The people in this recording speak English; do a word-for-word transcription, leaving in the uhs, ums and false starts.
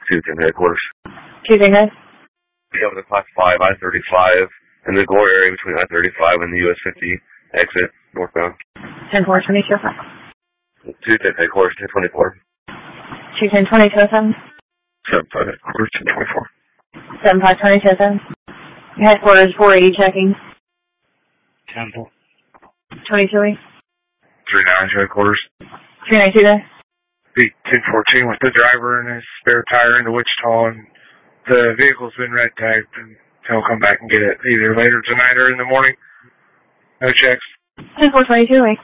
two ten headquarters. two ten head? Yeah, with a class five I thirty-five in the gore area between I thirty-five and the U S fifty exit northbound. ten four twenty-two. two ten headquarters, ten twenty-four. two ten twenty-two seven. seven five headquarters, ten twenty-four. seven five twenty-two seven. Headquarters four eighty checking. Temple. twenty-two eight. three nine headquarters. three ninety-two there. Beat ten fourteen with the driver and his spare tire into Wichita, and the vehicle's been red tagged, and he'll come back and get it either later tonight or in the morning. No checks. ten four twenty-two eight.